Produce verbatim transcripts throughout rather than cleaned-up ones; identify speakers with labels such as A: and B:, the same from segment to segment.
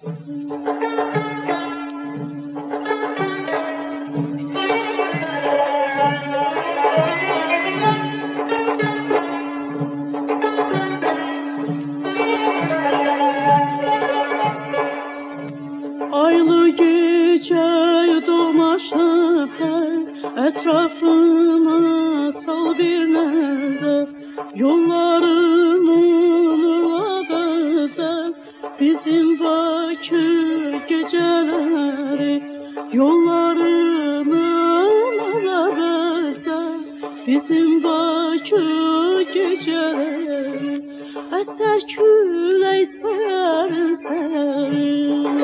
A: Aylı gece dolaşır etrafına sal bir nazar, yollarının nurla bezer bizim Bakü geceleri, yollarının nurla bezer bizim Bakü geceleri. Eser külək sərin sərin,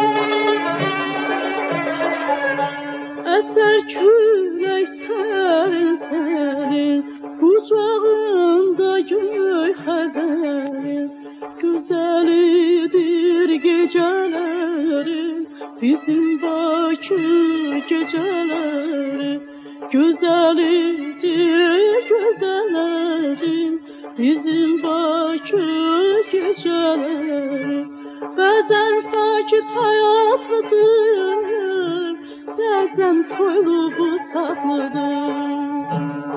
A: eser külək sərin sərin, qucağında göy xəzərin. Gözəlidir gecələri bizim Bakı gecələri, gözəlidir gözələri bizim Bakı geceleri. Bəzən sakit həyatlıdır, bəzən toylu bu saklıdır.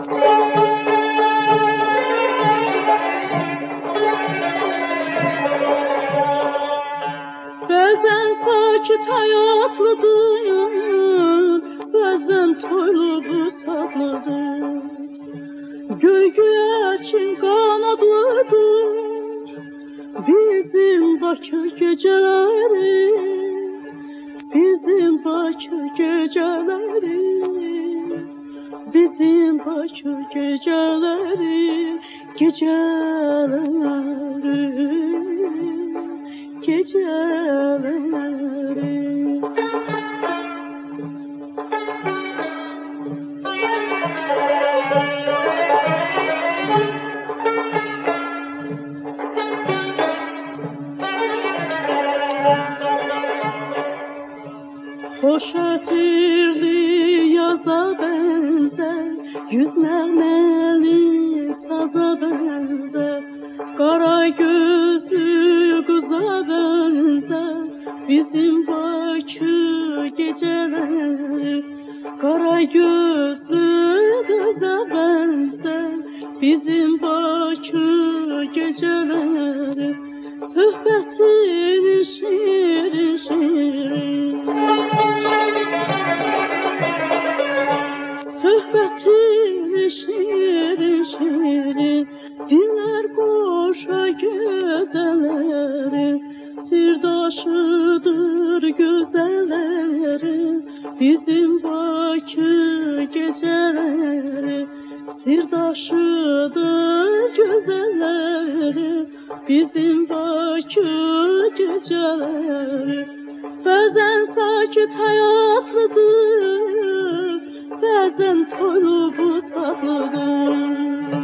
A: Bəzən sakit həyatlıdır, bəzən toylu bu saklıdır. Göy göyərçin qanadlıdır bizim Bakı geceleri, bizim Bakı geceleri, bizim Bakı geceleri, geceleri, geceleri. Hoş etirli yaza benzer, yüz nəğməli saza benzer, qara gözlü qıza benzer bizim Bakı geceleri, qara gözlü qıza benzer bizim Bakı geceleri. Söhbətini şirin şirin, söhbətini şirin şirin, dinlər qoşa gözəllərin, sirdaşıdır gözəllərin bizim Bakı geceleri, sirdaşıdır gözəllərin bizim Bakı geceleri. Bəzən sakit həyatlıdır, bəzən toylu bu saklıdır.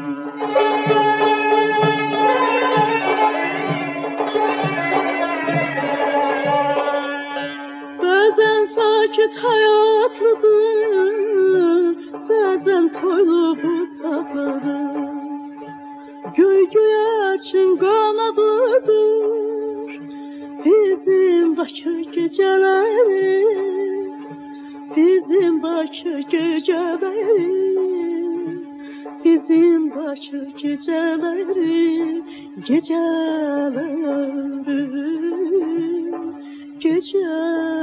A: Bəzən sakit həyatlıdır, bəzən toylu bu saklıdır. Göy göyərçin qanadlıdır bizim Bakı geceleri, bizim Bakı geceleri, bizim Bakı geceleri, geceleri, geceleri.